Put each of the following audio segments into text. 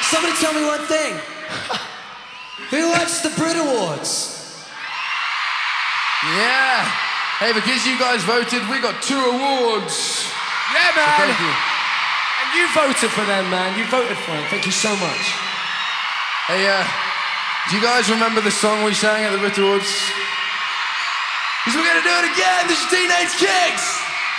Somebody tell me one thing. Who watched the Brit Awards? Yeah. Hey, because you guys voted, we got 2 awards. Yeah, man. So thank you. And you voted for them, man. You voted for them. Thank you so much. Hey, do you guys remember the song we sang at the Brit Awards? Because we're gonna do it again. This is Teenage Kicks.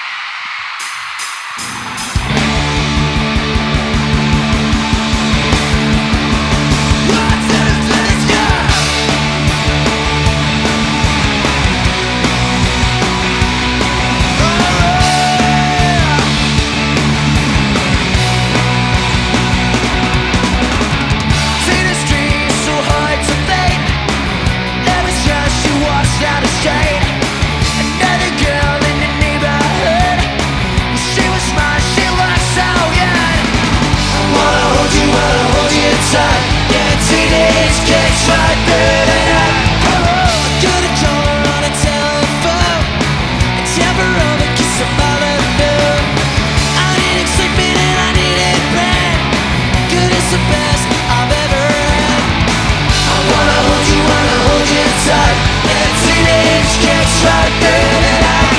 Down the street, another girl in the neighborhood. She was mine, she looked so good. I wanna hold you tight. Yeah, teenage kicks right through the night. I could've called her on a telephone and tell her over, kiss her mother knew. I needed sleeping and I needed pain. Good is the best I've ever had. I wanna hold you tight. Teenage kicks right through the night.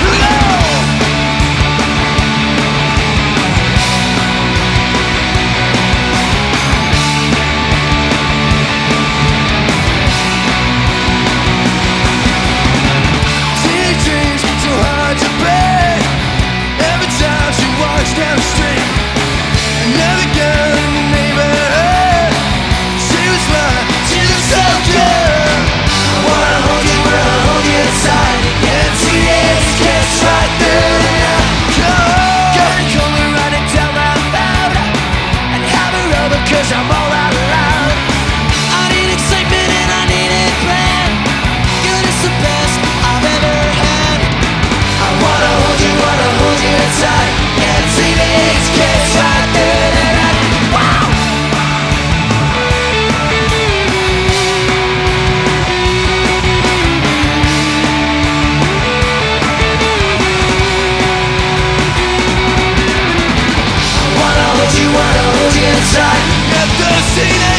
Teenage dreams too hard to break. Every time she walks down the street, another girl in the neighborhood. She was mine, she looked so good. I wanna hold you tight. Yeah, teenage kicks right through the night. Gonna call her right and tell her loud and have her over 'cause I'm all out loud. I need excitement and I need it bad. Good is the best I've ever had. I wanna hold you tight. Yeah, teenage kicks right through the night. Wow! Wanna hold you tight. Yeah, those teenage